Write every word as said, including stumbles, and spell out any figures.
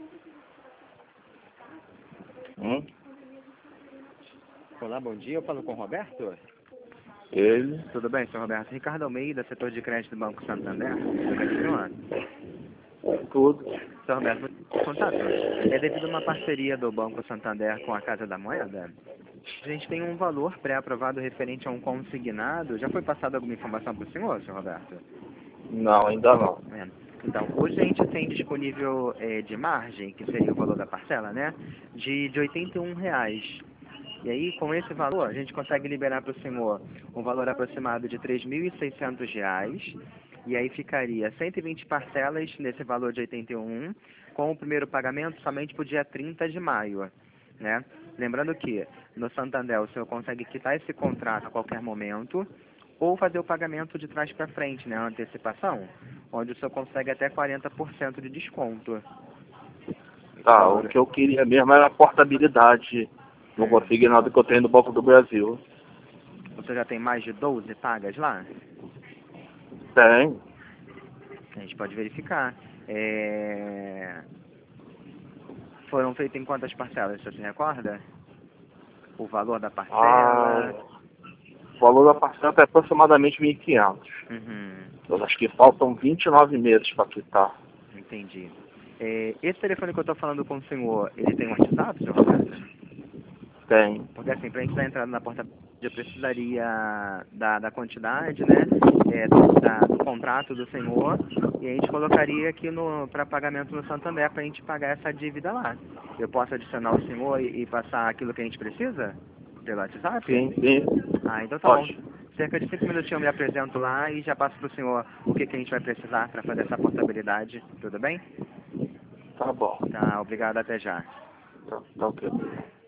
Hum? Olá, bom dia. Eu falo com o Roberto? Ele? Tudo bem, senhor Roberto? Ricardo Almeida, setor de crédito do Banco Santander. Tudo bem, senhor? Tudo. Senhor Roberto, muito contato. É devido a uma parceria do Banco Santander com a Casa da Moeda. A gente tem um valor pré-aprovado referente a um consignado. Já foi passada alguma informação para o senhor, senhor Roberto? Não, ainda não. É. Então, hoje a gente tem disponível é, de margem, que seria o valor da parcela, né? De, de oitenta e um reais. E aí, com esse valor, a gente consegue liberar para o senhor um valor aproximado de três mil e seiscentos reais. E aí ficaria cento e vinte parcelas nesse valor de oitenta e um, com o primeiro pagamento somente para o dia trinta de maio, né? Lembrando que no Santander o senhor consegue quitar esse contrato a qualquer momento ou fazer o pagamento de trás para frente, né? A antecipação, onde o senhor consegue até quarenta por cento de desconto. Esse Tá, valor... o que eu queria mesmo era a portabilidade no Hum. consignado que eu tenho no Banco do Brasil. Você já tem mais de doze pagas lá? Tem. A gente pode verificar. É... Foram feitas em quantas parcelas, você se recorda? O valor da Ah, parcela? o valor da parcela é aproximadamente mil e quinhentos. Uhum, Eu acho que faltam vinte e nove meses para quitar. entendi. É, esse telefone que eu estou falando com o senhor, ele tem um WhatsApp, senhor Roberto? Tem. Porque assim, para a gente dar entrada na porta, eu precisaria da, da quantidade, né, é, do, da, do contrato do senhor, e a gente colocaria aqui para pagamento no Santander para a gente pagar essa dívida lá. Eu posso adicionar o senhor e, e passar aquilo que a gente precisa pelo WhatsApp? Sim, sim. Ah, então tá bom. Pode. Cerca de cinco minutinhos eu me apresento lá e já passo para o senhor o que, que a gente vai precisar para fazer essa portabilidade. Tudo bem? Tá bom. Tá, obrigado, até já. Tá, tá ok.